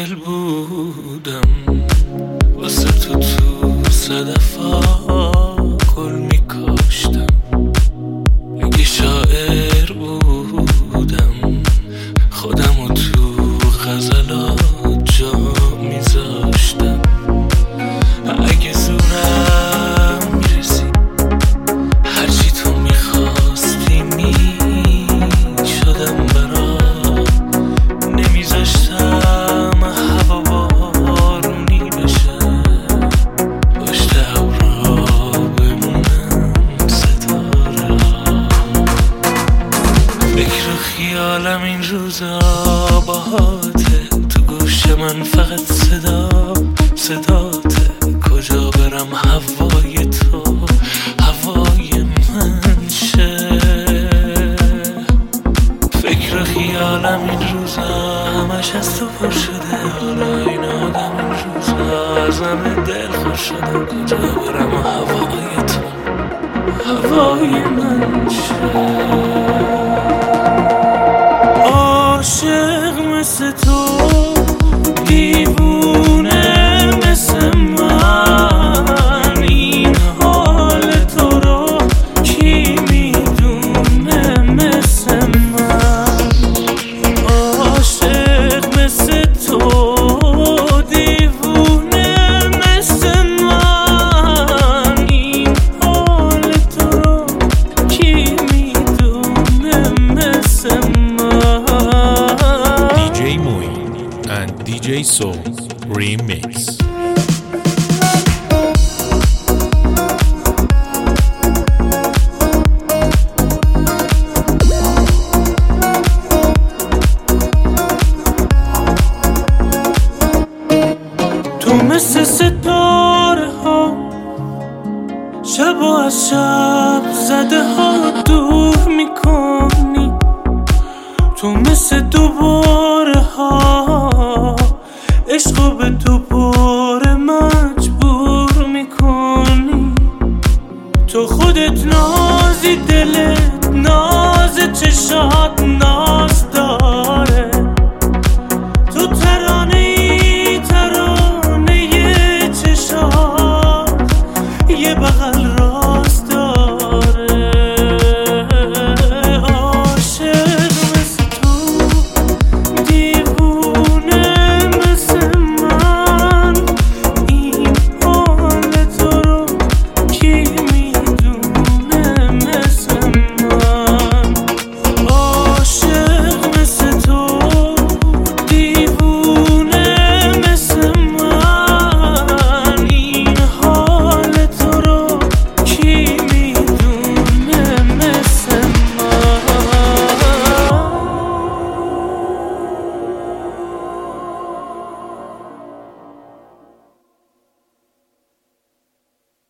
دل بودم واسه تو صدفا گل میکاشتم. اگه شاعر بودم خودمو تو غزلات جا میذاشتم. اگه زورم میرسید هرچی تو میخواستی میشدم برات. نمیذاشتم هوا بارونی بشه، پشت ابرا بمونم ستاره. فکر و خیالم این روزا باهاته، تو گوش من فقط صداته. کجا برم هوای تو هوای من شه. فکر و خیالم این روزا همش از تو پر شده. حالا این آدم این روزا ازم دل خوش شده. کجا برم هوای تو هوای من شه. عاشق مثل تو دیوونه مثل من، این حال تو رو کی میدونه مثل من. عاشق مثل تو دیوونه مثل من، این حال تو رو کی میدونه مثل من. DJ Moin and DJ Soul Remix. تو مثل ستاره ها شب و از شب زده ها دور میکنی. تو مثل دوباره